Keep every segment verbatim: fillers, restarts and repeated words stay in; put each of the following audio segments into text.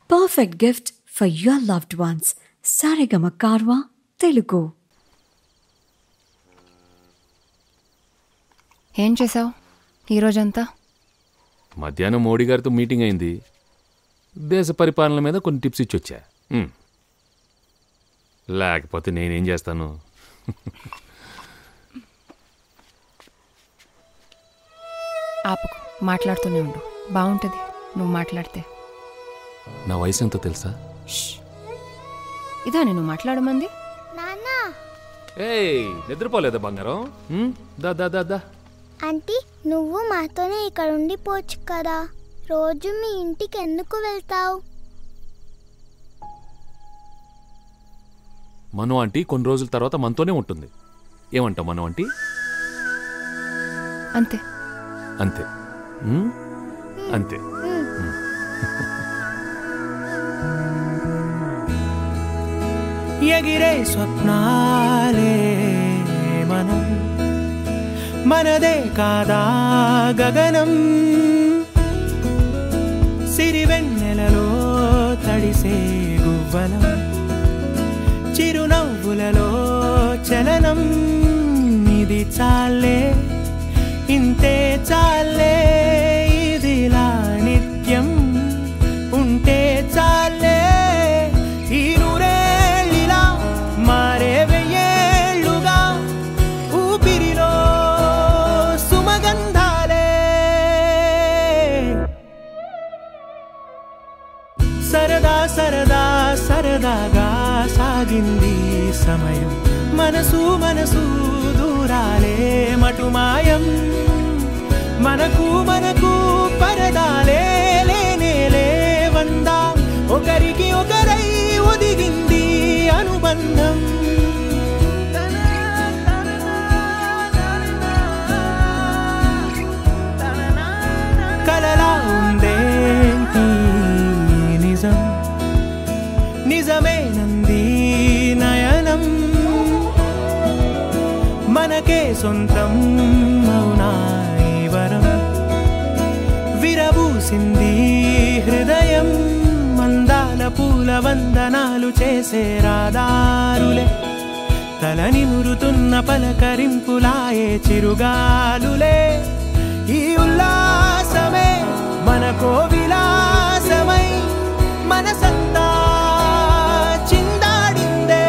perfect gift for your loved ones. Saregama Karwa Telugu. ఏం చేసావు ఈరోజంతా? మధ్యాహ్నం మోడీ గారితో మీటింగ్ అయింది. దేశ పరిపాలన మీద కొన్ని టిప్స్ ఇచ్చొచ్చా. లేకపోతే నేనేం చేస్తాను? ఆపకు, మాట్లాడుతూనే ఉండు, బాగుంటుంది నువ్వు మాట్లాడితే. నా వయసు ఎంతో తెలుసా? ఇదా నేను మాట్లాడమంది? ఏయ్, నిద్రపోలేదా బంగారం? దా దా దా దా. ఆంటీ, నువ్వు మాతోనే ఇక్కడ ఉండిపోవచ్చు కదా, రోజు మీ ఇంటికి ఎందుకు వెళ్తావు? మను ఆంటీ కొన్ని రోజుల తర్వాత మనతోనే ఉంటుంది. ఏమంటావు మను ఆంటీ? అంతే అంతే అంతే. ఎగిరే స్వప్నాలే మనం, మనదే కాదా గగనం, సిరివెన్నెలలో తడిసే గువ్వలం, చిరునవ్వులలో చలనం. ఇది చాలే, ఇంతే చాలే, ఇదిలా నిత్యం ఉంటే చాలే. ఈ నూరేళ్ళిలా మారే వెయ్యేళ్ళుగా ఊపిరిలో సుమగంధాలే. సరదా సరదా సరదాగా సాగింది సమయం, మనసు మనసు దూరాలే మటుమాయం. మనకు మనకు పరదాలే లేనే లేవందా, ఒకరికి ఒకరై ఒదిగింది అనుబంధం. కలలా ఉందేంటి నిజం, నిజమేనంది నయనం. మనకే సొంతం మౌనా వరం, విరబూసింది హృదయం. మందాల పూల వందనాలు చేసే రాదారులే, తల నిమురుతున్న పలకరింపులాయే చిరుగాలులే. ఈ ఉల్లాసమే మనకో విలాసమై మనసంతా చిందాడిందే.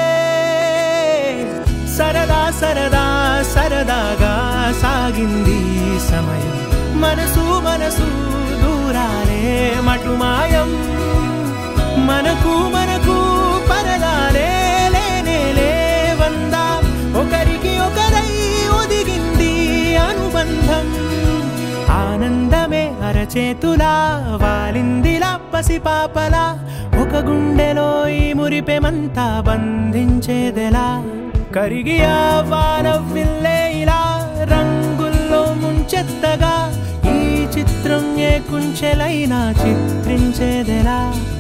సరదా సరదా సరదాగా సాగింది సమయం, మనసు మనసు దూరాలే మటుమాయం. మనకు మనకు పరదాలే లేనే లేవందా, ఒకరికి ఒకరై ఒదిగింది అనుబంధం. ఆనందమే అరచేతులా వాలిందిలా పసిపాపలా, ఒక గుండెలో ఈ మురిపెమంతా బంధించేదెలా. కరిగి ఆ వానవిల్లే ఇలా రంగుల్లో ముంచెత్తగా, ఈ చిత్రం ఏ కుంచెలైనా చిత్రించేదెలా.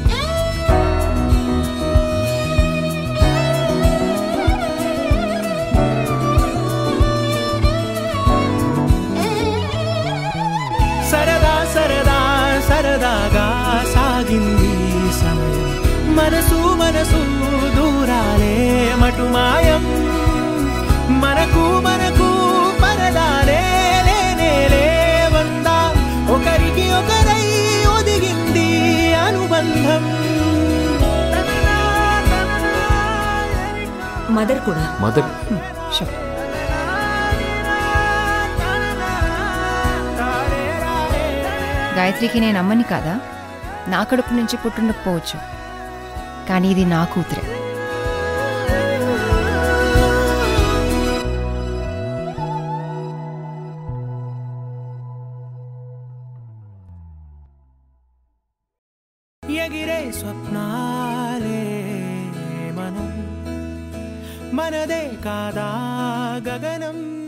సరదా సరదా సరదాగా సాగింది సమయం, మనసు మనసు దూరాలే మటుమాయం. మనకు మనకు పరదాలే లేనే లేవందా, ఒకరికి ఒకరై ఒదిగింది అనుబంధం. మదర్ కూడా మదర్ గాయత్రికి నేను అమ్మని కాదా, నా కడుపు నుంచి పుట్టుండకపోవచ్చు, కానీ ఇది నా కూతురే. ఎగిరే స్వప్నాలే మనం, మనదే కాదా గగనం.